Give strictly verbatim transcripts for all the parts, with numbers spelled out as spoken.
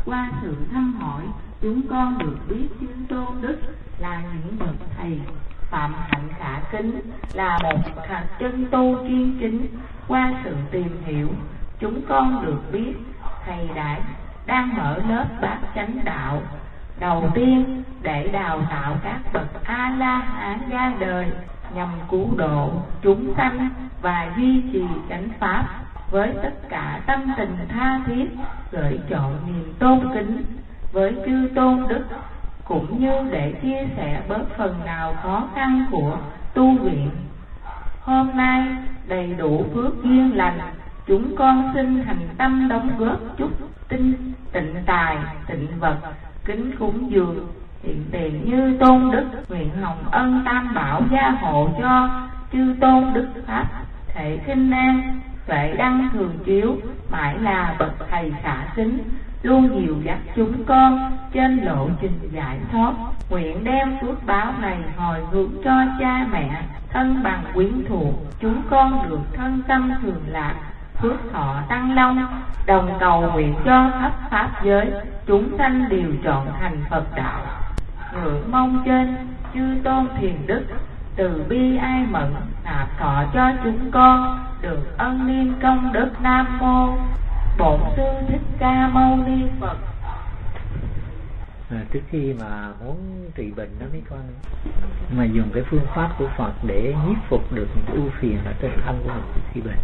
Qua sự thăm hỏi, chúng con được biết chư tôn đức là những bậc thầy, phạm hạnh khả kính là một chân tu chuyên chính. Qua sự tìm hiểu, chúng con được biết thầy đã đang mở lớp bát chánh đạo đầu tiên để đào tạo các bậc A La Hán ra đời nhằm cứu độ chúng sanh và duy trì chánh pháp. Với tất cả tâm tình tha thiết, gửi chọn niềm tôn kính với chư tôn đức, cũng như để chia sẻ bớt phần nào khó khăn của tu viện. Hôm nay đầy đủ phước duyên lành, chúng con xin hành tâm đóng góp chút tinh tịnh tài tịnh vật, kính cúng dường hiện tiền như tôn đức, nguyện hồng ân tam bảo gia hộ cho chư tôn đức pháp thể khinh an, tuệ đăng thường chiếu, mãi là bậc thầy khả kính, luôn dìu dắt chúng con trên lộ trình giải thoát. Nguyện đem phước báo này hồi hướng cho cha mẹ, thân bằng quyến thuộc, chúng con được thân tâm thường lạc, phước thọ tăng long. Đồng cầu nguyện cho khắp pháp giới, chúng sanh đều chọn thành Phật đạo. Ngưỡng mong trên chư tôn thiền đức, từ bi ai mẫn nạp thọ cho chúng con được ân niên công đức. Nam mô Bổn Sư Thích Ca Mâu Ni Phật. À, trước khi mà muốn trị bệnh đó mấy con mà dùng cái phương pháp của Phật để nhiếp phục được những ưu phiền ở trên thân của mình khi bệnh,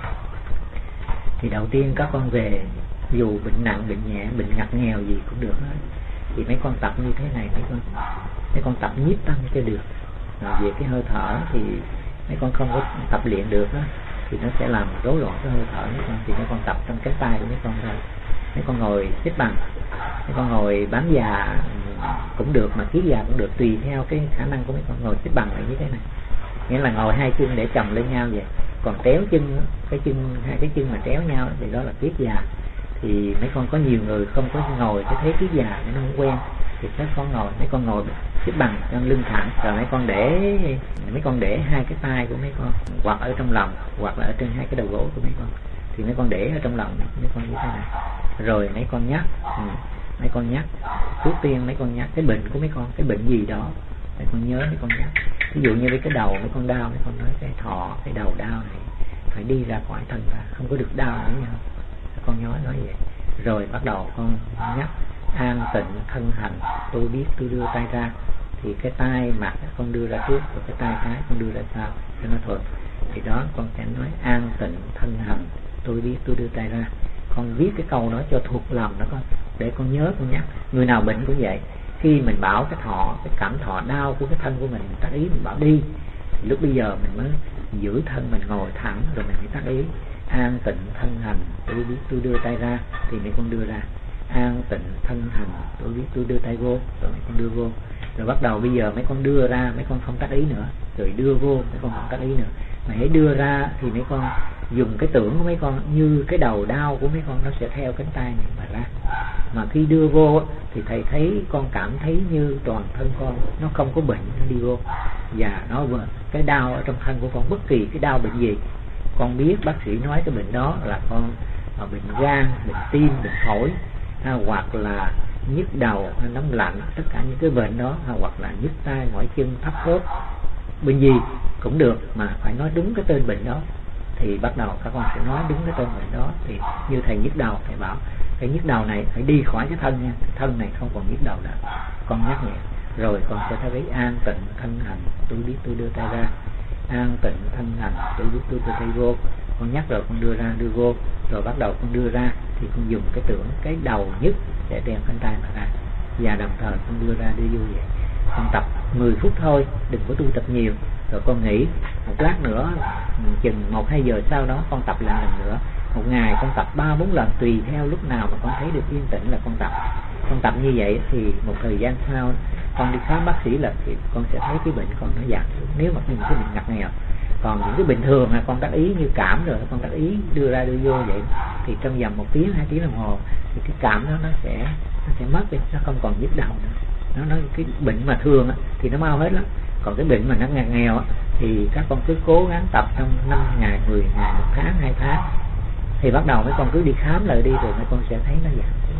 thì đầu tiên các con về, dù bệnh nặng, bệnh nhẹ, bệnh ngặt nghèo gì cũng được hết, thì mấy con tập như thế này, mấy con mấy con tập nhiếp tâm cho được. Rồi về cái hơi thở thì mấy con không có tập luyện được đó, thì nó sẽ làm rối loạn cái hơi thở mấy con. Thì mấy con tập trong cái tay của mấy con thôi. Mấy con ngồi xếp bằng, mấy con ngồi bám già cũng được, mà kiết già cũng được, tùy theo cái khả năng của mấy con. Ngồi xếp bằng lại như thế này, nghĩa là ngồi hai chân để chồng lên nhau vậy. Còn tréo chân, cái chân hai cái chân mà tréo nhau thì đó là kiết già. Thì mấy con có nhiều người không có ngồi cái thế kiết già, nó không quen, thì các con ngồi, mấy con ngồi xếp bằng trong lưng thẳng, rồi mấy con để mấy con để hai cái tay của mấy con hoặc ở trong lòng, hoặc là ở trên hai cái đầu gối của mấy con. Thì mấy con để ở trong lòng mấy con như thế này. Rồi mấy con nhắc, ừ, mấy con nhắc trước tiên mấy con nhắc cái bệnh của mấy con, cái bệnh gì đó mấy con nhớ, mấy con nhắc. Ví dụ như với cái đầu mấy con đau, mấy con nói cái thọ, cái đầu đau này phải đi ra khỏi thân ra, không có được đau nữa nhau. Con nhớ nói vậy. Rồi bắt đầu con nhắc an tịnh thân hành, tôi biết tôi đưa tay ra. Thì cái tay mặt con đưa ra trước, rồi cái tay trái con đưa ra sau cho nó thuận. Thì đó con sẽ nói an tịnh thân hành, tôi biết tôi đưa tay ra. Con viết cái câu đó cho thuộc lòng đó con, để con nhớ con nhắc. Người nào bệnh cũng vậy, khi mình bảo cái thọ, cái cảm thọ đau của cái thân của mình, mình tác ý mình bảo đi, thì lúc bây giờ mình mới giữ thân mình ngồi thẳng, rồi mình mới tác ý an tịnh thân hành, tôi biết tôi đưa tay ra. Thì mấy con đưa ra an tịnh thân hành, tôi biết tôi đưa tay vô, rồi mấy con đưa vô. Rồi bắt đầu bây giờ mấy con đưa ra, mấy con không tác ý nữa, rồi đưa vô mấy con không tác ý nữa, mà hãy đưa ra thì mấy con dùng cái tưởng của mấy con như cái đầu đau của mấy con nó sẽ theo cánh tay này mà ra. Mà khi đưa vô thì thầy thấy con cảm thấy như toàn thân con nó không có bệnh, nó đi vô. Và nó vừa cái đau ở trong thân của con, bất kỳ cái đau bệnh gì con biết bác sĩ nói cái bệnh đó là con bệnh gan, bệnh tim, bệnh phổi, ha, hoặc là nhức đầu, nóng lạnh, tất cả những cái bệnh đó, ha, hoặc là nhức tay, mỏi chân, thấp khớp, bệnh gì cũng được, mà phải nói đúng cái tên bệnh đó. Thì bắt đầu các con sẽ nói đúng cái tên bệnh đó. Thì như thầy nhức đầu, thầy bảo cái nhức đầu này phải đi khỏi cái thân nha, cái thân này không còn nhức đầu nữa. Con nhắc nhẹ, rồi con sẽ thấy an tịnh thân hành, tôi biết tôi đưa tay ra. An tịnh thân hành, tôi biết tôi đưa tay vô. Con nhắc rồi con đưa ra, đưa vô. Rồi bắt đầu con đưa ra thì con dùng cái tưởng cái đầu nhức để đem cánh tay mà ra, và đồng thời con đưa ra đưa vô vậy. Con tập mười phút thôi, đừng có tu tập nhiều. Rồi con nghỉ một lát nữa, chừng một hai giờ sau đó con tập lại lần nữa. Một ngày con tập ba bốn lần, tùy theo lúc nào mà con thấy được yên tĩnh là con tập. Con tập như vậy thì một thời gian sau con đi khám bác sĩ là thì con sẽ thấy cái bệnh con nó giảm xuống, nếu mà những cái bệnh ngặt nghèo. Còn những cái bình thường là con tác ý như cảm rồi, con tác ý đưa ra đưa vô vậy, thì trong vòng một tiếng hai tiếng đồng hồ thì cái cảm đó nó sẽ nó sẽ mất đi, nó không còn nhức đầu nữa. Nó nói cái bệnh mà thường á, thì nó mau hết lắm. Còn cái bệnh mà nó ngặt nghèo á, thì các con cứ cố gắng tập trong năm ngày, mười ngày, một tháng, hai tháng, thì bắt đầu mấy con cứ đi khám lại đi, rồi mấy con sẽ thấy nó giảm xuống, nó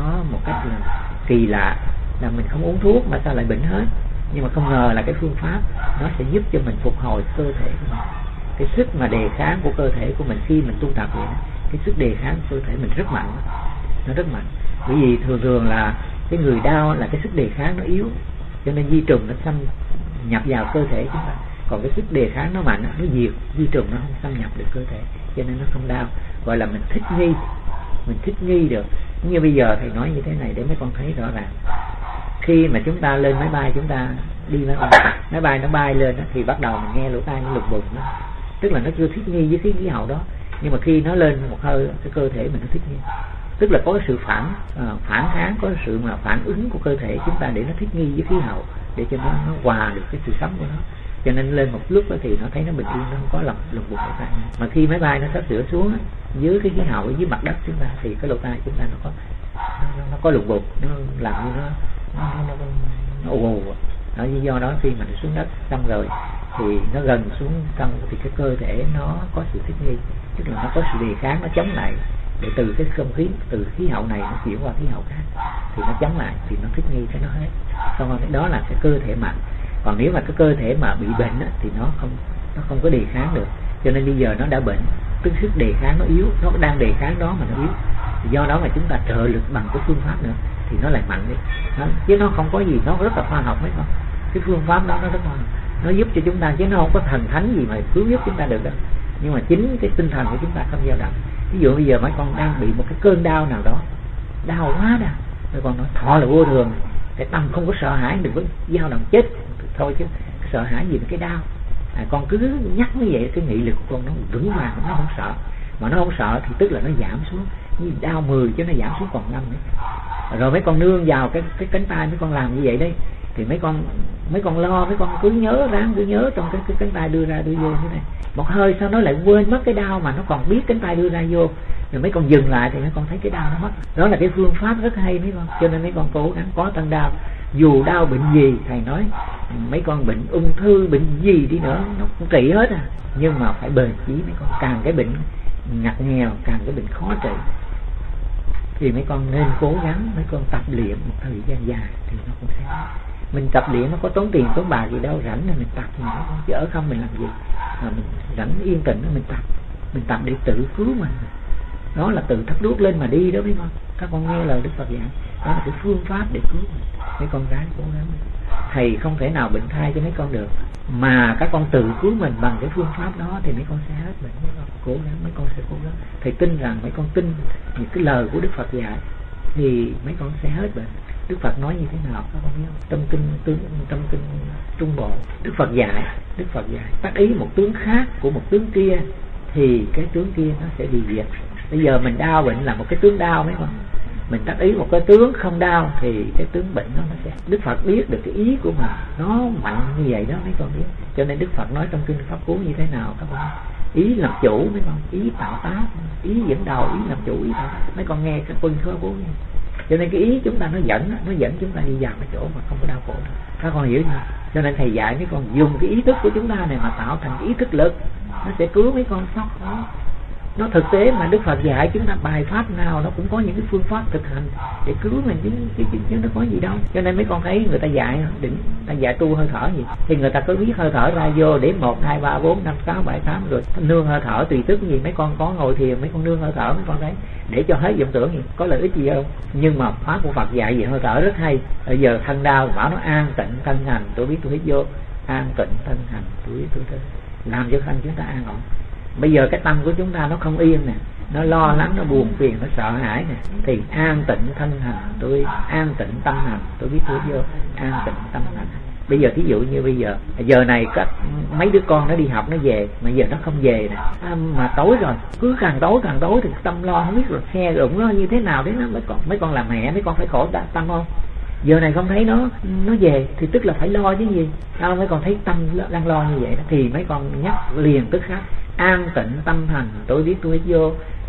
nó một cách là kỳ lạ, là mình không uống thuốc mà sao lại bệnh hết. Nhưng mà không ngờ là cái phương pháp nó sẽ giúp cho mình phục hồi cơ thể của mình. Cái sức mà đề kháng của cơ thể của mình khi mình tu tập vậy đó, cái sức đề kháng của cơ thể mình rất mạnh, nó rất mạnh. Bởi vì thường thường là cái người đau là cái sức đề kháng nó yếu, cho nên vi trùng nó xâm nhập vào cơ thể chúng ta. Còn cái sức đề kháng nó mạnh, nó diệt vi trùng, nó không xâm nhập được cơ thể, cho nên nó không đau. Gọi là mình thích nghi, mình thích nghi được. Như bây giờ thầy nói như thế này để mấy con thấy rõ ràng. Khi mà chúng ta lên máy bay, chúng ta đi máy bay, máy bay nó bay lên đó, thì bắt đầu mình nghe lỗ tai nó lục bùng đó, tức là nó chưa thích nghi với cái khí hậu đó. Nhưng mà khi nó lên một hơi, cái cơ thể mình nó thích nghi, tức là có cái sự phản à, phản kháng, có cái sự mà phản ứng của cơ thể chúng ta để nó thích nghi với khí hậu, để cho nó, nó hòa được cái sự sống của nó. Cho nên lên một lúc đó thì nó thấy nó bình yên, nó không có lồng lục bùng lỗ tai. Mà khi máy bay nó sắp sửa xuống dưới cái khí hậu dưới mặt đất chúng ta, thì cái lỗ tai chúng ta nó có nó, nó có lục bùng, nó làm như nó nó nó, nó, nó ù ù. Đó, do đó khi mà nó xuống đất xong rồi thì nó gần xuống xong thì cái cơ thể nó có sự thích nghi, tức là nó có sự đề kháng, nó chống lại để từ cái không khí, từ khí hậu này nó chuyển qua khí hậu khác, thì nó chống lại, thì nó thích nghi cái nó hết. Xong rồi đó là cái cơ thể mạnh. Còn nếu mà cái cơ thể mà bị bệnh á, thì nó không nó không có đề kháng được. Cho nên bây giờ nó đã bệnh, tức sức đề kháng nó yếu, nó đang đề kháng đó mà nó yếu. Do đó mà chúng ta trợ lực bằng cái phương pháp nữa thì nó lại mạnh đi. Nó, chứ nó không có gì, nó rất là khoa học mấy con. Cái phương pháp đó nó rất khoa học, nó giúp cho chúng ta, chứ nó không có thần thánh gì mà cứu giúp chúng ta được đâu. Nhưng mà chính cái tinh thần của chúng ta không dao động. Ví dụ bây giờ mấy con đang bị một cái cơn đau nào đó, đau quá đau, mấy con nói thọ là vô thường, cái tâm không có sợ hãi, đừng có dao động chết thôi, chứ sợ hãi gì với cái đau. À, con cứ nhắc như vậy, cái nghị lực của con nó vững vàng, nó không sợ. Mà nó không sợ thì tức là nó giảm xuống, như đau mười chứ nó giảm xuống còn năm nữa. Rồi mấy con nương vào cái cái cánh tay mấy con làm như vậy đấy, thì mấy con mấy con lo, mấy con cứ nhớ ráng cứ nhớ trong cái, cái cánh tay đưa ra đưa vô thế này. Một hơi sau nó lại quên mất cái đau mà nó còn biết cánh tay đưa ra vô. Rồi mấy con dừng lại thì mấy con thấy cái đau nó mất. Đó là cái phương pháp rất hay mấy con. Cho nên mấy con cố gắng có tăng đau. Dù đau bệnh gì, thầy nói mấy con bệnh ung thư, bệnh gì đi nữa nó cũng trị hết à. Nhưng mà phải bền chí mấy con. Càng cái bệnh ngặt nghèo, càng cái bệnh khó trị, thì mấy con nên cố gắng mấy con tập luyện một thời gian dài thì nó cũng sẽ. Mình tập luyện nó có tốn tiền tốn bạc gì đâu, rảnh là mình tập thì nó không, chứ ở không mình làm gì. Mà mình rảnh yên tĩnh mình tập, mình tập để tự cứu mình. Đó là tự thắp đuốc lên mà đi đó mấy con. Các con nghe lời Đức Phật dạy, đó là cái phương pháp để cứu mình. Mấy con ráng cố gắng. Thầy không thể nào bệnh thai cho mấy con được, mà các con tự cứu mình bằng cái phương pháp đó thì mấy con sẽ hết bệnh. Mấy con cố gắng, mấy con sẽ cố gắng. Thầy tin rằng mấy con tin những cái lời của Đức Phật dạy thì mấy con sẽ hết bệnh. Đức Phật nói như thế nào các con biết không? Trong kinh tướng, trong kinh Trung Bộ, Đức Phật dạy, Đức Phật dạy tác ý một tướng khác của một tướng kia thì cái tướng kia nó sẽ bị diệt. Bây giờ mình đau bệnh là một cái tướng đau mấy con, mình tác ý một cái tướng không đau thì cái tướng bệnh đó nó sẽ. Đức Phật biết được cái ý của mình nó mạnh như vậy đó mấy con biết. Cho nên Đức Phật nói trong kinh Pháp Cú như thế nào các con? Ý làm chủ mấy con, ý tạo tác, ý dẫn đầu, ý làm chủ, ý tạo tác. Mấy con nghe cái kinh Pháp Cú. Cho nên cái ý chúng ta nó dẫn, nó dẫn chúng ta đi vào cái chỗ mà không có đau khổ đâu. Các con hiểu chưa? Cho nên thầy dạy mấy con dùng cái ý thức của chúng ta này mà tạo thành cái ý thức lực, nó sẽ cứu mấy con sốc đó. Nó thực tế mà Đức Phật dạy chúng ta bài pháp nào nó cũng có những cái phương pháp thực hành để cứu mình chứ, chứ, chứ, chứ nó có gì đâu. Cho nên mấy con thấy người ta dạy đừng ta dạy tu hơi thở gì thì người ta cứ biết hơi thở ra vô để một hai ba bốn năm sáu bảy tám rồi nương hơi thở tùy tức gì. Mấy con có ngồi thiền mấy con nương hơi thở mấy con thấy để cho hết vọng tưởng gì, có lợi ích gì không? Nhưng mà pháp của Phật dạy về hơi thở rất hay. Bây giờ thân đau bảo nó an tịnh thân hành, tôi biết tôi hít vô, an tịnh thân hành, tôi biết tôi thấy, làm cho thân chúng ta an ổn. Bây giờ cái tâm của chúng ta nó không yên nè, nó lo lắng, nó buồn phiền, nó sợ hãi nè, thì an tịnh thân hành, tôi an tịnh tâm hành, tôi biết tôi vô, an tịnh tâm hành. Bây giờ thí dụ như bây giờ giờ này các mấy đứa con nó đi học nó về, mà giờ nó không về nè, à, mà tối rồi, cứ càng tối càng tối thì tâm lo không biết rồi xe rụng nó như thế nào đấy. Nó mấy con mấy con làm mẹ mấy con phải khổ tâm không? Giờ này không thấy nó nó về thì tức là phải lo chứ gì. Sao mấy con thấy tâm đang lo như vậy đó, thì mấy con nhắc liền tức khắc an tịnh tâm hành, tôi biết tôi vô,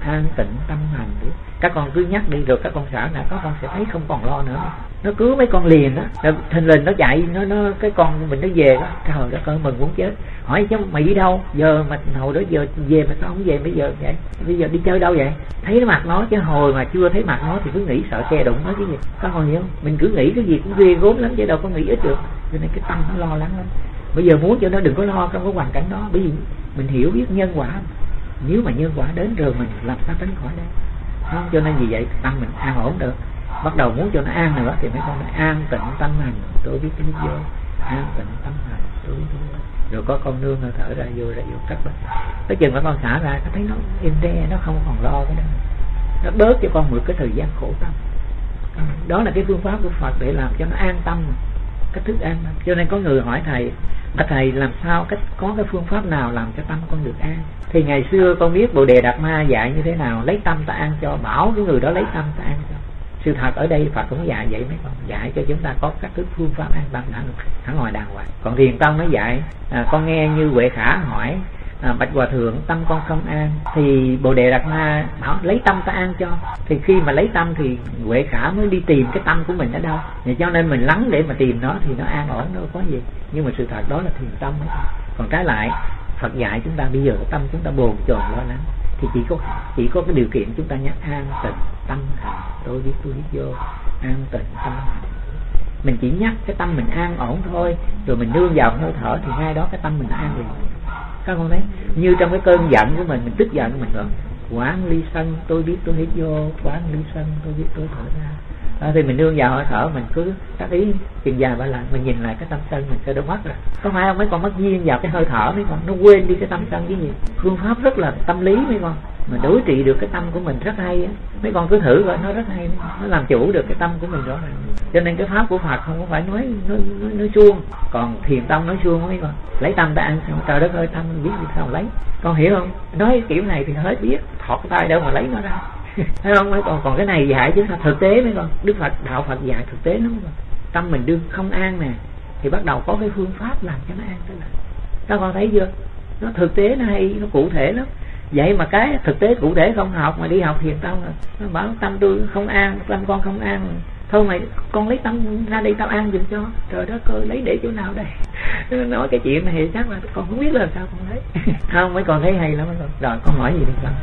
an tịnh tâm hành. Các con cứ nhắc đi rồi các con sợ là các con sẽ thấy không còn lo nữa. Nó cứu mấy con liền đó, thình lình nó chạy, nó nó cái con mình nó về đó, trời đất ơi mình muốn chết. Hỏi chứ mày đi đâu? Giờ mà hồi đó giờ về mà sao không về bây giờ vậy? Bây giờ đi chơi đâu vậy? Thấy nó mặt nó chứ hồi mà chưa thấy mặt nó thì cứ nghĩ sợ xe đụng nó cái gì. Các con hiểu không? Mình cứ nghĩ cái gì cũng ghê gớm lắm chứ đâu có nghĩ ít được. Cho nên cái tâm nó lo lắng lắm. Bây giờ muốn cho nó đừng có lo trong cái hoàn cảnh đó, bởi vì mình hiểu biết nhân quả. Nếu mà nhân quả đến rồi mình làm sao tránh khỏi đây? Không, cho nên vì vậy tâm mình an ổn được. Bắt đầu muốn cho nó an nữa thì mấy con nói an tịnh tâm hành, tôi biết tôi vô, an tịnh tâm hành, tôi biết tôi. Rồi có con nương hơi thở ra vô ra vô cắt đó. Tới chừng mấy con xả ra, nó thấy nó im re, nó không còn lo cái đó. Nó bớt cho con một cái thời gian khổ tâm. Đó là cái phương pháp của Phật để làm cho nó an tâm, cách thức an tâm. Cho nên có người hỏi thầy, thầy làm sao cách có cái phương pháp nào làm cho tâm con được an? Thì ngày xưa con biết Bồ Đề Đạt Ma dạy như thế nào, lấy tâm ta an cho, bảo cái người đó lấy tâm ta an cho. Sự thật ở đây Phật cũng dạy vậy mấy con, dạy cho chúng ta có các thức phương pháp an tâm hẳn hẳn ngoài đàng hoàng. Còn Thiền Tông nó dạy, à, con nghe như Huệ Khả hỏi, à, bạch Hòa Thượng tâm con không an, thì Bồ Đề Đạt Ma bảo lấy tâm ta an cho. Thì khi mà lấy tâm thì Huệ Khả mới đi tìm cái tâm của mình ở đâu, thì cho nên mình lắng để mà tìm nó thì nó an ổn, đâu có gì. Nhưng mà sự thật đó là Thiền Tông ấy. Còn trái lại Phật dạy chúng ta bây giờ tâm chúng ta bồn chồn lo lắng thì chỉ có chỉ có cái điều kiện chúng ta nhắc an tịnh tâm hành, tôi biết tôi biết vô, an tịnh tâm hành. Mình chỉ nhắc cái tâm mình an ổn thôi, rồi mình nương vào hơi thở thì ngay đó cái tâm mình an liền. Các con thấy như trong cái cơn giận của mình, mình tức giận mình gọi quán ly sân, tôi biết tôi hít vô, quán ly sân, tôi biết tôi thở ra. À, thì mình nương vào hơi thở, mình cứ tác ý chừng dài ba lần, mình nhìn lại cái tâm sân mình sẽ đổ mất rồi. Có phải không? Mấy con mất duyên vào cái hơi thở mấy con, nó quên đi cái tâm sân cái gì. Phương pháp rất là tâm lý mấy con, mà đối trị được cái tâm của mình rất hay á. Mấy con cứ thử coi, nó rất hay, nó làm chủ được cái tâm của mình rõ ràng. Cho nên cái pháp của Phật không có phải nói nói, nói, nói suông, còn Thiền Tông nói suông mấy con. Lấy tâm ta ăn xong, trời đất ơi tâm biết đi sao lấy. Con hiểu không? Nói kiểu này thì hết biết, thọt tay đâu mà lấy nó ra. Thấy không? Mấy con còn cái này dạy chúng ta thực tế mấy con. Đức Phật đạo Phật dạy thực tế lắm. Tâm mình đương không an nè thì bắt đầu có cái phương pháp làm cho nó an trở lại. Các con thấy chưa? Nó thực tế nó hay, nó cụ thể lắm. Vậy mà cái thực tế cụ thể không học mà đi học Thiền Tông rồi nó bảo tâm tôi không an, tâm con không an. Thôi mày con lấy tâm ra đây tao an giùm cho. Trời đất ơi lấy để chỗ nào đây? Nói cái chuyện này thì chắc là con không biết làm sao con lấy. Không, mấy con thấy hay lắm mấy con. Rồi con hỏi gì đi con?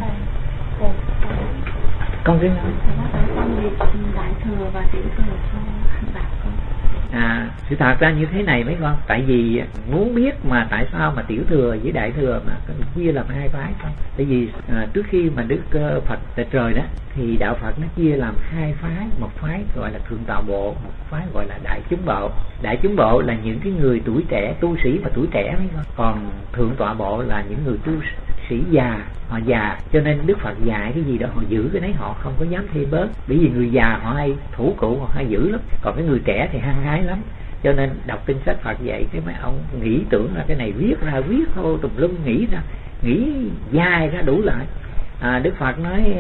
Con cứ đại thừa và tiểu thừa cho hành đạo con. À, sự thật ra như thế này mấy con, tại vì muốn biết mà tại sao mà tiểu thừa với đại thừa mà chia làm hai phái không? Tại vì à, trước khi mà Đức uh, Phật tại trời đó thì đạo Phật nó chia làm hai phái, một phái gọi là thượng tọa bộ, một phái gọi là đại chúng bộ. Đại chúng bộ là những cái người tuổi trẻ, tu sĩ mà tuổi trẻ mấy con. Còn thượng tọa bộ là những người tu sĩ già, họ già, cho nên Đức Phật dạy cái gì đó họ giữ cái đấy, họ không có dám thêm bớt, bởi vì người già họ hay thủ cụ, họ hay giữ lắm, còn cái người trẻ thì hăng hái lắm. Cho nên đọc kinh sách Phật dạy cái mấy ông nghĩ tưởng là cái này viết ra viết thôi tùm lum, nghĩ ra nghĩ dài ra đủ lại. à, Đức Phật nói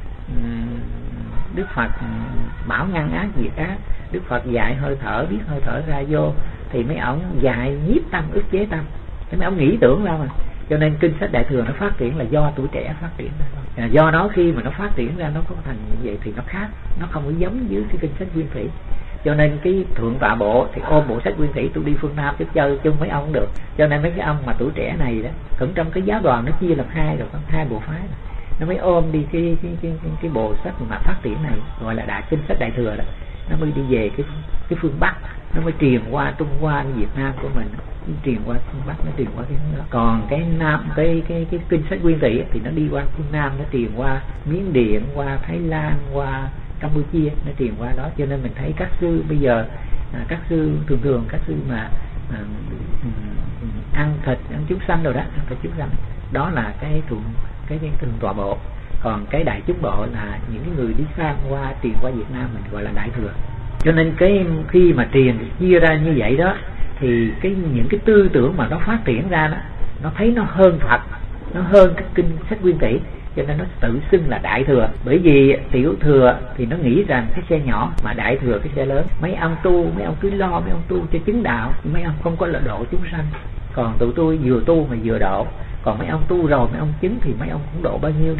Đức Phật bảo ngăn ác diệt ác, Đức Phật dạy hơi thở, biết hơi thở ra vô, thì mấy ông dạy nhiếp tâm ức chế tâm, mấy ông nghĩ tưởng ra mà. Cho nên kinh sách đại thừa nó phát triển là do tuổi trẻ phát triển ra. À, do đó khi mà nó phát triển ra nó có thành như vậy thì nó khác, nó không có giống với cái kinh sách Nguyên Thủy. Cho nên cái thượng tọa bộ thì ôm bộ sách Nguyên Thủy, tôi đi phương Nam chứ chơi chung mấy ông không được. Cho nên mấy cái ông mà tuổi trẻ này đó, cũng trong cái giáo đoàn nó chia làm hai rồi, có hai bộ phái này. Nó mới ôm đi cái cái cái cái, cái bộ sách mà phát triển này gọi là đại kinh sách đại thừa đó, nó mới đi về cái cái phương Bắc, nó mới truyền qua Trung Hoa Việt Nam của mình, nó truyền qua phương Bắc, nó truyền qua cái đó. Còn cái Nam cái cái cái kinh sách Nguyên Thủy thì nó đi qua phương Nam, nó truyền qua Miến Điện, qua Thái Lan, qua Campuchia, nó truyền qua đó. Cho nên mình thấy các sư bây giờ à, các sư thường thường các sư mà à, ăn thịt, ăn chúng sanh rồi đó, ăn thịt chúng sanh, đó là cái thượng cái cái thượng tọa bộ. Còn cái đại chúng bộ là những cái người đi sang qua truyền qua Việt Nam mình gọi là đại thừa. Cho nên cái khi mà truyền chia ra như vậy đó thì cái những cái tư tưởng mà nó phát triển ra đó, nó thấy nó hơn Phật, nó hơn cái kinh sách Nguyên Thủy, cho nên nó tự xưng là đại thừa. Bởi vì tiểu thừa thì nó nghĩ rằng cái xe nhỏ, mà đại thừa cái xe lớn. Mấy ông tu, mấy ông cứ lo mấy ông tu cho chứng đạo, mấy ông không có là độ chúng sanh. Còn tụi tôi vừa tu mà vừa độ. Còn mấy ông tu rồi mấy ông chứng thì mấy ông cũng độ bao nhiêu đâu.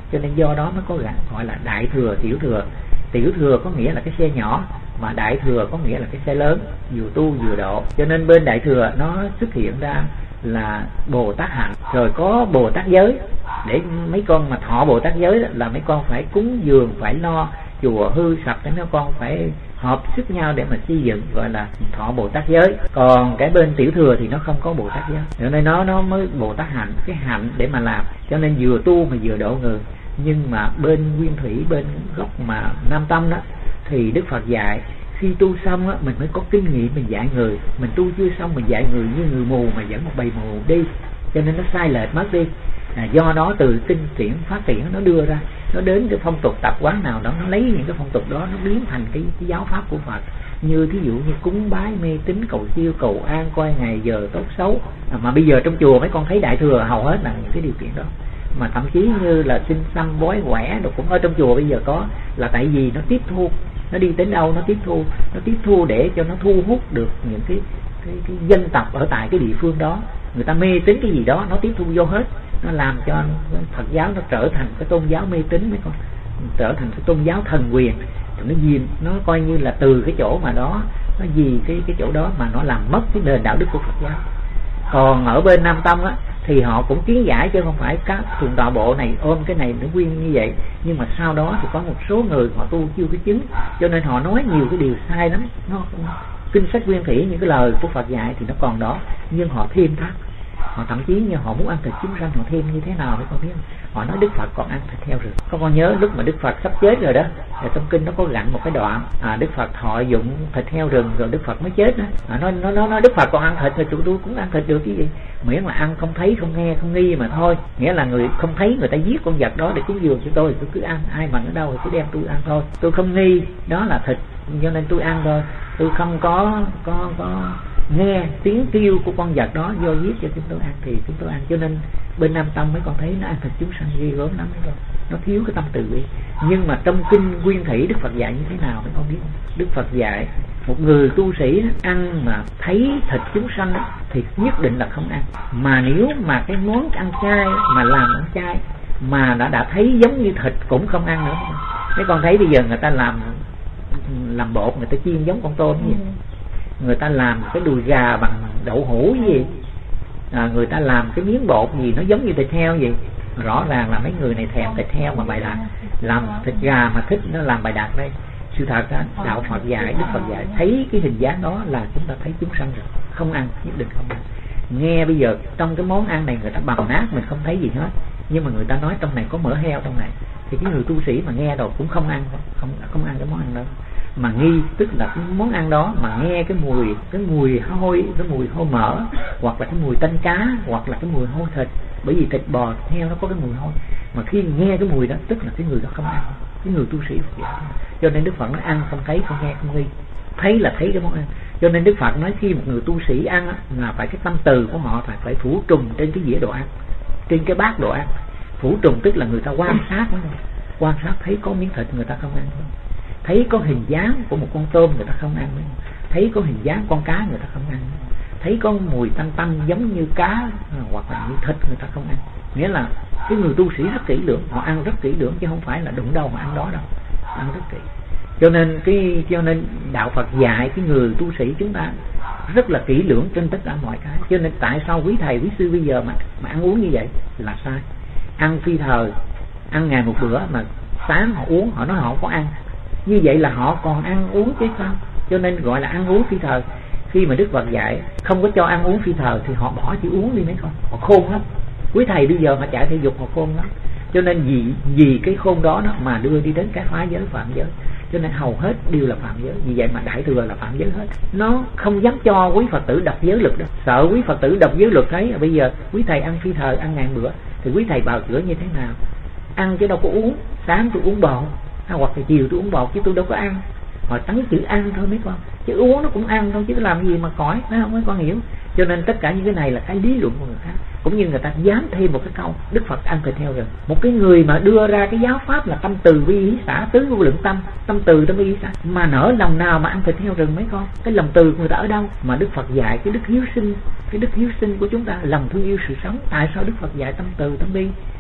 cho nên do đó nó có gọi là đại thừa tiểu thừa. Tiểu thừa có nghĩa là cái xe nhỏ, mà đại thừa có nghĩa là cái xe lớn, vừa tu vừa độ. Cho nên bên đại thừa nó xuất hiện ra là Bồ Tát hạnh, rồi có Bồ Tát giới. Để mấy con mà thọ Bồ Tát giới đó, là mấy con phải cúng dường, phải lo chùa hư sạch, mấy con phải hợp sức nhau để mà xây dựng, gọi là thọ Bồ Tát giới. Còn cái bên tiểu thừa thì nó không có Bồ Tát giới, cho nên nó nó mới Bồ Tát hạnh, cái hạnh để mà làm. Cho nên vừa tu mà vừa độ người. Nhưng mà bên nguyên thủy, bên gốc mà Nam Tông đó, thì Đức Phật dạy khi tu xong á, mình mới có kinh nghiệm mình dạy người. Mình tu chưa xong mình dạy người như người mù mà dẫn một bầy mù đi, cho nên nó sai lệch mất đi. À, do đó từ kinh điển phát triển nó đưa ra, nó đến cái phong tục tập quán nào đó, nó lấy những cái phong tục đó nó biến thành cái, cái giáo pháp của Phật. Như thí dụ như cúng bái, mê tín, cầu siêu, cầu an, coi ngày giờ tốt xấu. À, mà bây giờ trong chùa mấy con thấy đại thừa hầu hết là những cái điều kiện đó. Mà thậm chí như là sinh xăm, bói quẻ đồ cũng ở trong chùa bây giờ có, là tại vì nó tiếp thu, nó đi đến đâu nó tiếp thu, nó tiếp thu để cho nó thu hút được những cái cái, cái dân tộc ở tại cái địa phương đó. Người ta mê tín cái gì đó nó tiếp thu vô hết, nó làm cho Phật giáo nó trở thành cái tôn giáo mê tín mấy con, trở thành cái tôn giáo thần quyền. Nó gì nó coi như là từ cái chỗ mà đó, nó vì cái cái chỗ đó mà nó làm mất cái nền đạo đức của Phật giáo. Còn ở bên Nam Tông á thì họ cũng kiến giải, chứ không phải các thượng tọa bộ này ôm cái này nó nguyên như vậy. Nhưng mà sau đó thì có một số người họ tu chưa có chứng, cho nên họ nói nhiều cái điều sai lắm. Nó kinh sách nguyên thủy, những cái lời của Phật dạy thì nó còn đó, nhưng họ thêm thắt. Họ thậm chí như họ muốn ăn thịt chúng sanh, họ thêm như thế nào đấy con biết không? Họ nói Đức Phật còn ăn thịt heo rừng. Các con nhớ lúc mà Đức Phật sắp chết rồi đó, thì trong kinh nó có gặn một cái đoạn à, Đức Phật thọ dụng thịt heo rừng rồi Đức Phật mới chết đó. À, nó nó nó Đức Phật còn ăn thịt thì tụi tôi cũng ăn thịt được cái gì, miễn là ăn không thấy, không nghe, không nghi mà thôi. Nghĩa là người không thấy người ta giết con vật đó để cúng dường cho tôi thì tôi cứ ăn, ai mà ở đâu thì cứ đem tôi ăn thôi. Tôi không nghi đó là thịt cho nên tôi ăn thôi. Tôi không có có có nghe tiếng kêu của con vật đó do giết cho chúng tôi ăn thì chúng tôi ăn. Cho nên bên Nam Tông mấy con thấy nó ăn thịt chúng sanh ghê gớm lắm mấy con, nó thiếu cái tâm từ bi. Nhưng mà trong kinh nguyên thủy Đức Phật dạy như thế nào mấy con biết không? Đức Phật dạy một người tu sĩ ăn mà thấy thịt chúng sanh thì nhất định là không ăn. Mà nếu mà cái món ăn chay mà làm ăn chay mà đã đã thấy giống như thịt cũng không ăn nữa. Mấy con thấy bây giờ người ta làm làm bột, người ta chiên giống con tôm gì, người ta làm cái đùi gà bằng đậu hũ gì, à, người ta làm cái miếng bột gì nó giống như thịt heo gì. Rõ ràng là mấy người này thèm thịt heo mà bày đặt, làm thịt gà mà thích nó làm bày đặt đây. Sự thật đó, đạo Phật dạy, Đức Phật dạy thấy cái hình dáng đó là chúng ta thấy chúng sanh rồi, không ăn, nhất định không ăn. Nghe bây giờ trong cái món ăn này người ta bầm nát mình không thấy gì hết, nhưng mà người ta nói trong này có mỡ heo trong này, thì cái người tu sĩ mà nghe rồi cũng không ăn, không không ăn cái món ăn đó. Mà nghi tức là cái món ăn đó mà nghe cái mùi cái mùi hôi, cái mùi hôi mỡ, hoặc là cái mùi tanh cá, hoặc là cái mùi hôi thịt. Bởi vì thịt bò heo nó có cái mùi hôi, mà khi nghe cái mùi đó tức là cái người đó không ăn, cái người tu sĩ. Cho nên Đức Phật nói ăn không thấy, không nghe, không nghi, thấy là thấy cái món ăn. Cho nên Đức Phật nói khi một người tu sĩ ăn á, là phải cái tâm từ của họ phải phải phủ trùm trên cái dĩa đồ ăn, trên cái bát đồ ăn. Phủ trùm tức là người ta quan sát đó, quan sát thấy có miếng thịt người ta không ăn, thấy có hình dáng của một con tôm người ta không ăn, thấy có hình dáng con cá người ta không ăn, thấy có mùi tanh tanh giống như cá hoặc là như thịt người ta không ăn. Nghĩa là cái người tu sĩ rất kỹ lưỡng, họ ăn rất kỹ lưỡng chứ không phải là đụng đâu mà ăn đó đâu, ăn rất kỹ. Cho nên cái cho nên đạo Phật dạy cái người tu sĩ chúng ta rất là kỹ lưỡng trên tất cả mọi cái. Cho nên tại sao quý thầy quý sư bây giờ mà mà ăn uống như vậy là sai. Ăn phi thời, ăn ngày một bữa mà sáng họ uống, họ nói họ không có ăn, như vậy là họ còn ăn uống chứ sao. Cho nên gọi là ăn uống phi thời. Khi mà Đức Phật dạy không có cho ăn uống phi thời thì họ bỏ chữ uống đi mấy con, họ khôn lắm. Quý thầy bây giờ mà chạy thể dục họ khôn lắm. Cho nên vì vì cái khôn đó, đó mà đưa đi đến cái phá giới phạm giới. Cho nên hầu hết đều là phạm giới. Vì vậy mà đại thừa là phạm giới hết. Nó không dám cho quý Phật tử đập giới luật đó. Sợ quý Phật tử đập giới luật thấy bây giờ quý thầy ăn phi thời, ăn ngàn bữa thì quý thầy bào chữa như thế nào? Ăn chứ đâu có uống. Sáng tôi uống bò, hoặc là chiều tôi uống bò chứ tôi đâu có ăn. Họ tấn chữ ăn thôi mấy con, chứ uống nó cũng ăn thôi chứ làm gì mà cõi, nó không mấy con hiểu. Cho nên tất cả những cái này là cái lý luận của người khác. Cũng như người ta dám thêm một cái câu Đức Phật ăn thịt heo rừng. Một cái người mà đưa ra cái giáo pháp là tâm từ bi hỷ xả, tứ vô lượng tâm, tâm từ tâm bi hỷ xả, mà nở lòng nào mà ăn thịt heo rừng mấy con? Cái lòng từ của người ta ở đâu? Mà Đức Phật dạy cái đức hiếu sinh, cái đức hiếu sinh của chúng ta, lòng thương yêu sự sống. Tại sao Đức Phật dạy tâm từ tâm bi?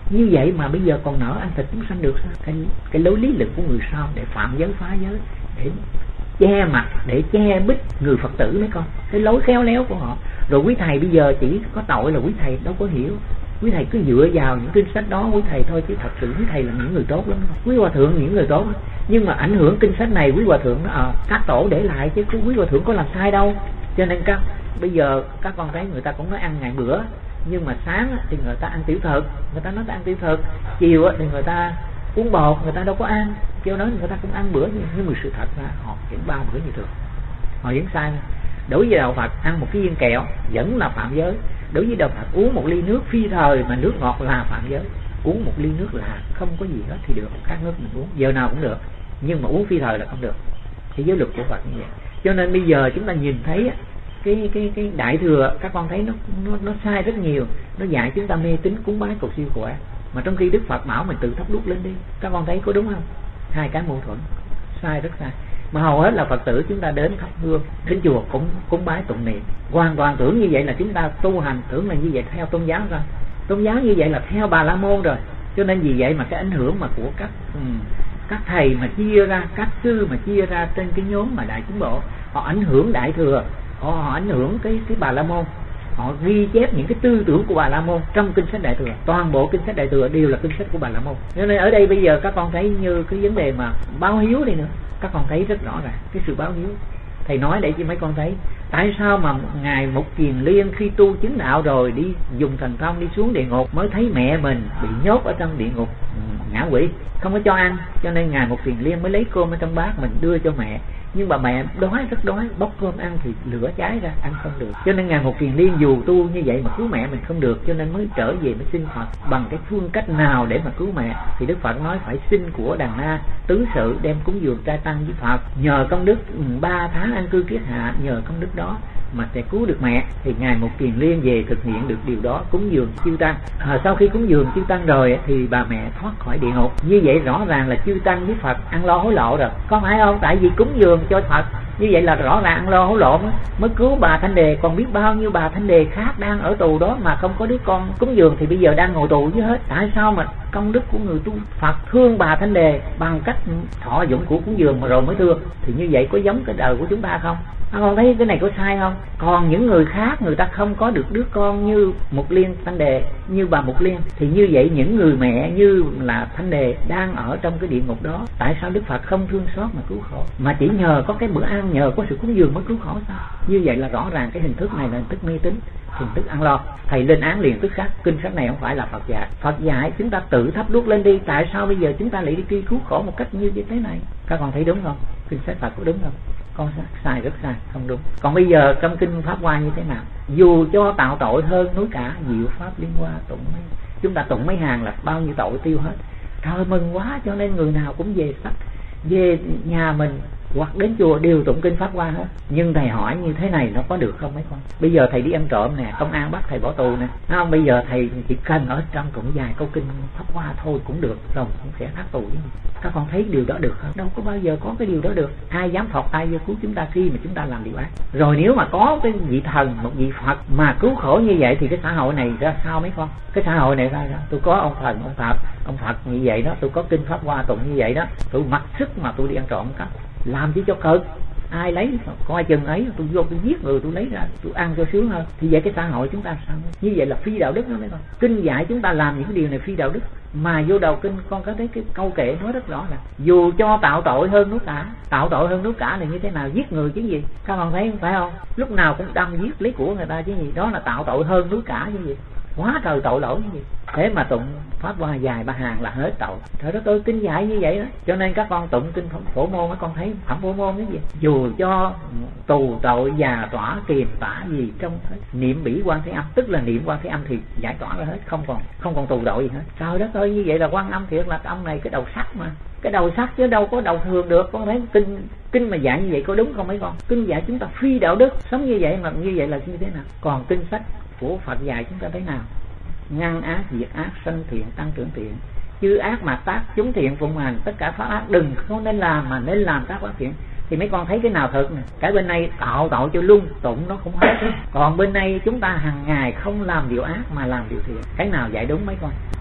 Như vậy mà bây giờ còn nỡ ăn thịt chúng sanh được sao? Cái, cái lối lý luận của người sau để phạm giới phá giới, để che mặt, để che bích người Phật tử mấy con, cái lối khéo léo của họ. Rồi quý thầy bây giờ chỉ có tội là quý thầy đâu có hiểu, quý thầy cứ dựa vào những kinh sách đó quý thầy thôi, chứ thật sự quý thầy là những người tốt lắm, quý hòa thượng những người tốt lắm. Nhưng mà ảnh hưởng kinh sách này quý hòa thượng à, các tổ để lại chứ quý hòa thượng có làm sai đâu. Cho nên các bây giờ các con thấy người ta cũng nói ăn ngày bữa, nhưng mà sáng thì người ta ăn tiểu thực, người ta nói ta ăn tiểu thực, chiều thì người ta uống bột, người ta đâu có ăn, kêu nói người ta cũng ăn bữa, nhưng mà sự thật ra họ vẫn ba bữa như thường, họ vẫn sai. Đối với đạo Phật ăn một cái viên kẹo vẫn là phạm giới, đối với đạo Phật uống một ly nước phi thời mà nước ngọt là phạm giới, uống một ly nước là không có gì hết thì được, khác nước mình uống giờ nào cũng được, nhưng mà uống phi thời là không được, cái giới luật của Phật như vậy. Cho nên bây giờ chúng ta nhìn thấy cái cái cái đại thừa, các con thấy nó nó nó sai rất nhiều, nó dạy chúng ta mê tín cúng bái cầu siêu khỏe, mà trong khi Đức Phật bảo mình tự thắp đuốc lên đi. Các con thấy có đúng không? Hai cái mâu thuẫn, sai rất sai. Mà hầu hết là Phật tử chúng ta đến thắp hương, đến chùa cũng cúng bái tụng niệm, hoàn toàn tưởng như vậy là chúng ta tu hành, tưởng là như vậy theo tôn giáo rồi, tôn giáo như vậy là theo Bà La Môn rồi. Cho nên vì vậy mà cái ảnh hưởng mà của các um, các thầy mà chia ra, các sư mà chia ra trên cái nhóm mà đại chúng bộ, họ ảnh hưởng đại thừa, họ, họ ảnh hưởng cái cái Bà La Môn, họ ghi chép những cái tư tưởng của Bà La Môn trong kinh sách đại thừa. Toàn bộ kinh sách đại thừa đều là kinh sách của Bà La Môn. Cho nên ở đây bây giờ các con thấy như cái vấn đề mà báo hiếu đi nữa, các con thấy rất rõ ràng cái sự báo hiếu. Thầy nói để cho mấy con thấy tại sao mà ngài Mục Kiền Liên khi tu chứng đạo rồi đi dùng thần thông đi xuống địa ngục mới thấy mẹ mình bị nhốt ở trong địa ngục ngã quỷ, không có cho ăn, cho nên ngài Mục Kiền Liên mới lấy cơm ở trong bát mình đưa cho mẹ. Nhưng mà mẹ đói, rất đói, bóc cơm ăn thì lửa cháy ra, ăn không được. Cho nên ngài Mục Kiền Liên dù tu như vậy mà cứu mẹ mình không được, cho nên mới trở về mới xin Phật bằng cái phương cách nào để mà cứu mẹ. Thì Đức Phật nói phải xin của Đàn Na tứ sự đem cúng dường trai tăng với Phật, nhờ công đức ba tháng an cư kiết hạ, nhờ công đức đó mà sẽ cứu được mẹ. Thì ngài Mục Kiền Liên về thực hiện được điều đó, cúng dường chư tăng. À, sau khi cúng dường chư tăng rồi thì bà mẹ thoát khỏi địa ngục. Như vậy rõ ràng là chư tăng với Phật ăn lo hối lộ rồi, có phải không? Tại vì cúng dường cho Phật, như vậy là rõ ràng ăn lo hối lộ mới cứu bà Thanh Đề. Còn biết bao nhiêu bà Thanh Đề khác đang ở tù đó mà không có đứa con cúng dường thì bây giờ đang ngồi tù chứ hết. Tại sao mà công đức của người tu Phật thương bà Thanh Đề bằng cách thọ dụng của cúng dường mà rồi mới thương? Thì như vậy có giống cái đời của chúng ta không? Các con thấy cái này có sai không? Còn những người khác người ta không có được đứa con như Mục Liên Thanh Đề, như bà Mục Liên, thì như vậy những người mẹ như là Thanh Đề đang ở trong cái địa ngục đó, tại sao Đức Phật không thương xót mà cứu khổ, mà chỉ nhờ có cái bữa ăn, nhờ có sự cúng dường mới cứu khổ sao? Như vậy là rõ ràng cái hình thức này là hình thức mê tín, hình thức ăn lo. Thầy lên án liền tức khắc, kinh sách này không phải là Phật dạy. Phật dạy chúng ta tự thắp đuốc lên đi, tại sao bây giờ chúng ta lại đi đi cứu khổ một cách như thế này? Các con thấy đúng không? Kinh sách Phật có đúng không? Con sai, rất sai, không đúng. Còn bây giờ trong kinh Pháp Hoa như thế nào? Dù cho tạo tội hơn núi cả, diệu pháp liên hoa tụng mấy, chúng ta tụng mấy hàng là bao nhiêu tội tiêu hết. Trời mừng quá, cho nên người nào cũng về sắc, về nhà mình hoặc đến chùa đều tụng kinh Pháp Hoa hết. Nhưng thầy hỏi như thế này nó có được không mấy con? Bây giờ thầy đi ăn trộm nè, công an bắt thầy bỏ tù nè, không? Bây giờ thầy chỉ cần ở trong cũng vài câu kinh Pháp Hoa thôi cũng được, rồi cũng sẽ thoát tù. Các con thấy điều đó được không? Đâu có bao giờ có cái điều đó được. Ai dám thọt tay vô cứu chúng ta khi mà chúng ta làm điều ác? Rồi nếu mà có cái vị thần, một vị Phật mà cứu khổ như vậy thì cái xã hội này ra sao mấy con? Cái xã hội này ra sao? Tôi có ông thần, ông Phật, ông Phật như vậy đó, tôi có kinh Pháp Hoa tụng như vậy đó, tôi mặc sức mà tôi đi ăn trộm cắp, làm chỉ cho cực. Ai lấy coi chừng ấy, tôi vô tôi giết người, tôi lấy ra tôi ăn cho sướng hơn. Thì vậy cái xã hội chúng ta sao? Như vậy là phi đạo đức đó mấy con. Kinh dạy chúng ta làm những cái điều này phi đạo đức, mà vô đầu kinh con có thấy cái câu kệ nói rất rõ là dù cho tạo tội hơn núi cả. Tạo tội hơn núi cả là như thế nào? Giết người chứ gì? Các con thấy phải không? Lúc nào cũng đâm giết lấy của người ta chứ gì? Đó là tạo tội hơn núi cả chứ gì? Quá trời tội lỗi như gì? Thế mà tụng Pháp Hoa dài ba hàng là hết tội. Trời đất ơi, kinh dạy như vậy đó. Cho nên các con tụng kinh Phổ Môn, các con thấy Phẩm Phổ Môn cái gì? Dù cho tù tội già tỏa kiềm tả gì trong hết, niệm bỉ Quan Thế Âm, tức là niệm Quan Thế Âm thì giải tỏa ra hết, không còn không còn tù tội gì hết. Trời đất ơi, như vậy là Quan Âm thiệt là ông này cái đầu sắt mà. Cái đầu sắt chứ đâu có đầu thường được. Con thấy kinh kinh mà dạy như vậy có đúng không mấy con? Kinh dạy chúng ta phi đạo đức, sống như vậy mà như vậy là như thế nào? Còn kinh sách của Phật dạy chúng ta thế nào? Ngăn ác diệt ác, sanh thiện tăng trưởng thiện, chư ác mà tác chúng thiện phụng hành, tất cả pháp ác đừng không nên làm mà nên làm các pháp thiện. Thì mấy con thấy cái nào thật nè? Cái bên này tạo tội cho lung tụng nó không hết, còn bên này chúng ta hàng ngày không làm điều ác mà làm điều thiện. Cái nào dạy đúng mấy con?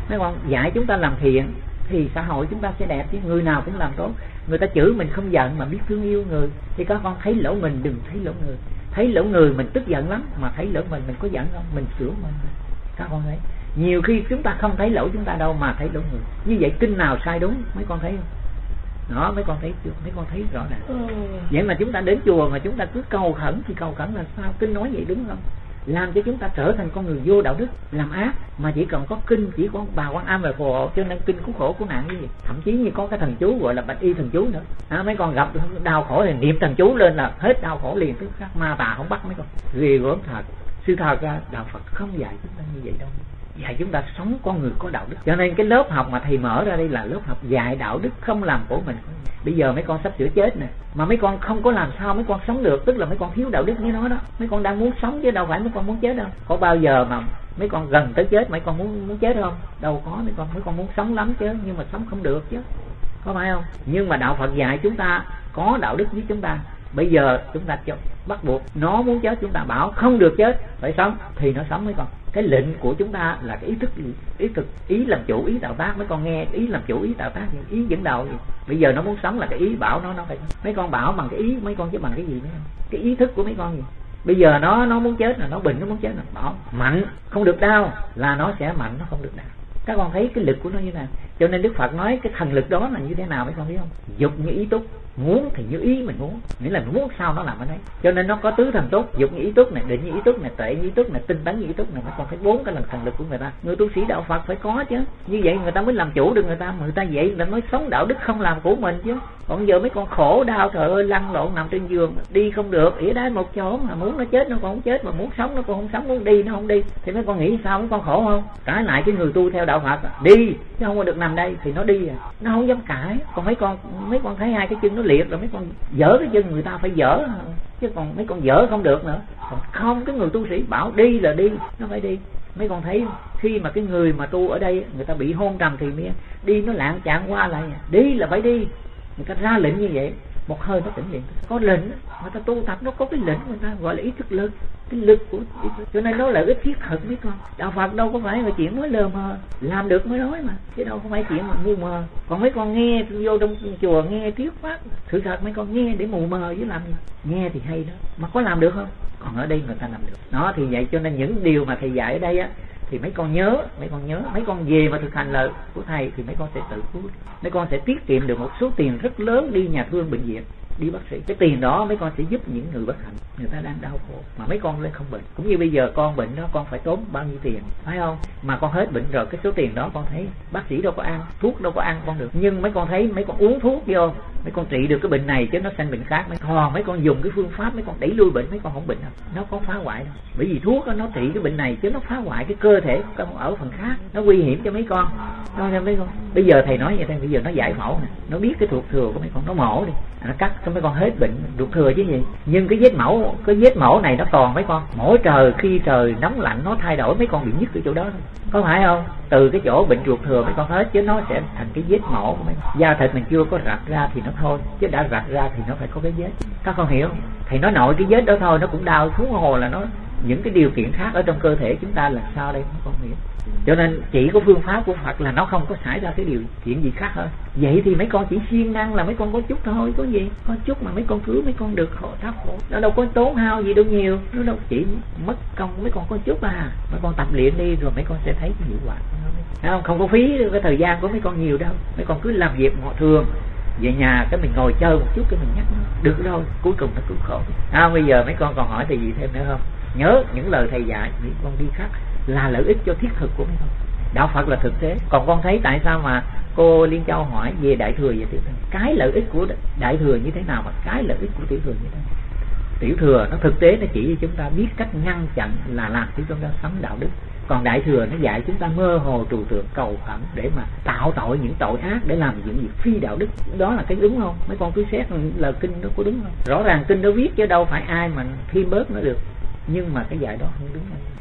mấy con dạy chúng ta làm thiện thì xã hội chúng ta sẽ đẹp chứ, người nào cũng làm tốt. Người ta chửi mình không giận mà biết thương yêu người, thì các con thấy lỗi mình đừng thấy lỗi người. Thấy lỗi người mình tức giận lắm, mà thấy lỗi mình mình có giận không, mình sửa mình. Các con thấy nhiều khi chúng ta không thấy lỗi chúng ta đâu mà thấy lỗi người. Như vậy kinh nào sai đúng mấy con thấy không? Đó, mấy con thấy chưa? Mấy con thấy rõ ràng. Ừ. Vậy mà chúng ta đến chùa mà chúng ta cứ cầu khẩn thì cầu khẩn là sao? Kinh nói vậy đúng không? Làm cho chúng ta trở thành con người vô đạo đức, làm ác. Mà chỉ cần có kinh, chỉ có bà Quan Âm và phù hộ, cho nên kinh cứu khổ cứu nạn cái gì. Thậm chí như có cái thần chú gọi là bạch y thần chú nữa. À, mấy con gặp đau khổ thì niệm thần chú lên là hết đau khổ liền, tức khắc ma tà không bắt mấy con. Ghê gớm thật. Sự thật ra đạo Phật không dạy chúng ta như vậy đâu, dạy chúng ta sống con người có đạo đức. Cho nên cái lớp học mà thầy mở ra đây là lớp học dạy đạo đức, không làm của mình. Bây giờ mấy con sắp sửa chết nè, mà mấy con không có làm sao mấy con sống được, tức là mấy con thiếu đạo đức với nó đó. Mấy con đang muốn sống chứ đâu phải mấy con muốn chết đâu. Có bao giờ mà mấy con gần tới chết mấy con muốn muốn chết không? Đâu có, mấy con mấy con muốn sống lắm chứ, nhưng mà sống không được chứ, có phải không? Nhưng mà đạo Phật dạy chúng ta có đạo đức với chúng ta. Bây giờ chúng ta bắt buộc nó muốn chết, chúng ta bảo không được chết, phải sống thì nó sống mấy con. Cái lệnh của chúng ta là cái ý thức, ý thực, ý làm chủ, ý tạo tác. Mấy con nghe ý làm chủ, ý tạo tác, ý dẫn đầu gì. Bây giờ nó muốn sống là cái ý bảo nó nó phải. Mấy con bảo bằng cái ý, mấy con chứ bằng cái gì nữa? Cái ý thức của mấy con gì. Bây giờ nó nó muốn chết là nó bệnh, nó muốn chết là bảo mạnh không được đau là nó sẽ mạnh, nó không được đau. Các con thấy cái lực của nó như thế nào. Cho nên Đức Phật nói cái thần lực đó là như thế nào mấy con biết không? Dục như ý túc, muốn thì như ý mình muốn, nghĩa là muốn sao nó làm ở đấy. Cho nên nó có tứ thần túc, dục như ý túc này, định như ý túc này, tuệ như ý túc này, tinh tấn như ý túc này. Mấy con thấy bốn cái lần thần lực của người ta. Người tu sĩ đạo Phật phải có chứ, như vậy người ta mới làm chủ được người ta. Người ta vậy là mới sống đạo đức, không làm của mình chứ. Còn giờ mấy con khổ đau, trời ơi, lăn lộn nằm trên giường, đi không được, ỉa đái một chỗ, mà muốn nó chết nó còn không chết, mà muốn sống nó còn không sống, muốn đi nó không đi. Thì mấy con nghĩ sao? Mấy con khổ không? Cãi lại cái người tu theo đạo Phật đi chứ không có được nằm đây thì nó đi à, nó không dám cãi. Còn mấy con mấy con thấy hai cái chân nó liệt rồi mấy con dỡ cái chân người ta phải dỡ, chứ còn mấy con dỡ không được nữa. Còn không, cái người tu sĩ bảo đi là đi, nó phải đi. Mấy con thấy khi mà cái người mà tu ở đây người ta bị hôn trầm thì mới đi, nó lạng chạng qua lại, đi là phải đi. Người ta ra lệnh như vậy, một hơi nó tỉnh liền. Có lệnh, người ta tu tập nó có cái lệnh, người ta gọi là ý thức lực, cái lực của ý thức. Cho nên nó là ít thiết thực mấy con. Đạo Phật đâu có phải là chuyện mới lờ mờ, làm được mới nói mà, chứ đâu có phải chuyện mà mù mờ. Còn mấy con nghe vô trong chùa nghe thuyết pháp, sự thật mấy con nghe để mù mờ chứ làm gì. Nghe thì hay đó, mà có làm được không? Còn ở đây người ta làm được. Đó thì vậy, cho nên những điều mà thầy dạy ở đây á thì mấy con nhớ, mấy con nhớ, mấy con về mà thực hành lời của thầy thì mấy con sẽ tự cứu. Mấy con sẽ tiết kiệm được một số tiền rất lớn đi nhà thương bệnh viện, đi bác sĩ. Cái tiền đó mấy con sẽ giúp những người bất hạnh, người ta đang đau khổ mà mấy con lên không bệnh. Cũng như bây giờ con bệnh đó, con phải tốn bao nhiêu tiền, phải không? Mà con hết bệnh rồi, cái số tiền đó con thấy bác sĩ đâu có ăn, thuốc đâu có ăn con được. Nhưng mấy con thấy mấy con uống thuốc vô, mấy con trị được cái bệnh này chứ nó sanh bệnh khác. Mấy con mấy con dùng cái phương pháp mấy con đẩy lui bệnh, mấy con không bệnh đâu, nó có phá hoại đâu. Bởi vì thuốc đó, nó trị cái bệnh này chứ nó phá hoại cái cơ thể của con ở phần khác, nó nguy hiểm cho mấy con. Đó nên mấy con bây giờ thầy nói vậy thôi, bây giờ nó giải phẫu nè, nó biết cái ruột thừa của mấy con, nó mổ đi, nó cắt cho mấy con hết bệnh ruột thừa chứ gì. Nhưng cái vết mổ, cái vết mổ này nó còn mấy con, mỗi trời khi trời nóng lạnh nó thay đổi, mấy con bị nhức cái chỗ đó thôi, có phải không? Từ cái chỗ bệnh ruột thừa mấy con hết, chứ nó sẽ thành cái vết mổ của mấy con. Da thịt mình chưa có rạch ra thì nó thôi, chứ đã rạch ra thì nó phải có cái vết. Các con hiểu không? Thầy nói nội cái vết đó thôi nó cũng đau, thú hồ là nó những cái điều kiện khác ở trong cơ thể chúng ta là sao đây mấy con hiểu. Cho nên chỉ có phương pháp của Phật là nó không có xảy ra cái điều chuyện gì khác hơn. Vậy thì mấy con chỉ siêng năng là mấy con có chút thôi, có gì có chút mà mấy con cứu mấy con được khổ thác khổ, nó đâu có tốn hao gì đâu nhiều, nó đâu chỉ mất công mấy con có chút à. Mấy con tập luyện đi rồi mấy con sẽ thấy cái hiệu quả của nó. Không, không có phí cái thời gian của mấy con nhiều đâu. Mấy con cứ làm việc họ thường về nhà cái mình ngồi chơi một chút cái mình nhắc nó được rồi, cuối cùng nó cứu khổ. À, bây giờ mấy con còn hỏi thì gì thêm nữa không? Nhớ những lời thầy dạy mấy con đi khắc là lợi ích cho thiết thực của mấy con. Đạo Phật là thực tế. Còn con thấy tại sao mà cô Liên Châu hỏi về Đại Thừa và Tiểu Thừa, cái lợi ích của Đại Thừa như thế nào mà cái lợi ích của Tiểu Thừa như thế nào? Tiểu Thừa nó thực tế nó chỉ cho chúng ta biết cách ngăn chặn là làm cho chúng ta sống đạo đức. Còn Đại Thừa nó dạy chúng ta mơ hồ trừu tượng cầu khẩn để mà tạo tội những tội ác, để làm những việc phi đạo đức. Đó là cái đúng không? Mấy con cứ xét lời kinh nó có đúng không? Rõ ràng kinh nó viết chứ đâu phải ai mà thêm bớt nó được. Nhưng mà cái dạy đó không đúng đâu.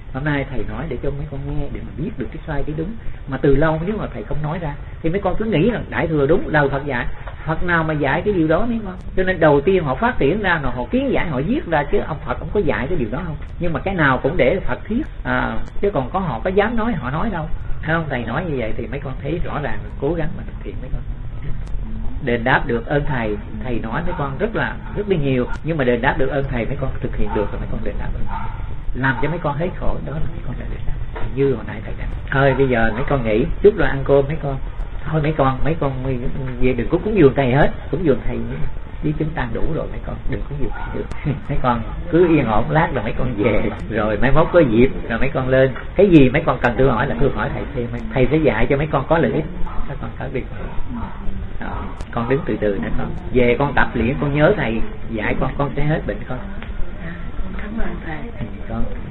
Hôm nay thầy nói để cho mấy con nghe, để mà biết được cái sai cái đúng. Mà từ lâu nếu mà thầy không nói ra thì mấy con cứ nghĩ là Đại Thừa đúng, lời Phật dạy. Phật nào mà dạy cái điều đó mấy con? Cho nên đầu tiên họ phát triển ra là họ kiến giải, họ viết ra, chứ ông Phật không có dạy cái điều đó không. Nhưng mà cái nào cũng để Phật thiết, à, chứ còn có họ có dám nói, họ nói đâu. Thấy không? Thầy nói như vậy thì mấy con thấy rõ ràng, cố gắng mà thực hiện mấy con. Đền đáp được ơn thầy, thầy nói mấy con rất là rất là nhiều, nhưng mà đền đáp được ơn thầy mấy con thực hiện được rồi mấy con đền đáp ơn thầy. Làm cho mấy con hết khổ, đó là mấy con đã đền đáp. Như hồi nãy thầy đã. Thôi bây giờ mấy con nghỉ chút rồi ăn cơm mấy con. Thôi mấy con, mấy con về đừng có cúng dường thầy hết, cúng dường thầy với chúng ta đủ rồi mấy con, đừng cúng dường thầy được. Mấy con cứ yên ổn lát rồi mấy con về, rồi mấy mốt có dịp rồi mấy con lên. Cái gì mấy con cần tôi hỏi là tôi hỏi thầy thêm, thầy sẽ dạy cho mấy con có lợi ích. Các con có việc. Đó, con đứng từ từ nữa con. Về con tập luyện, con nhớ thầy dạy con, con sẽ hết bệnh con. Cảm ơn thầy. Con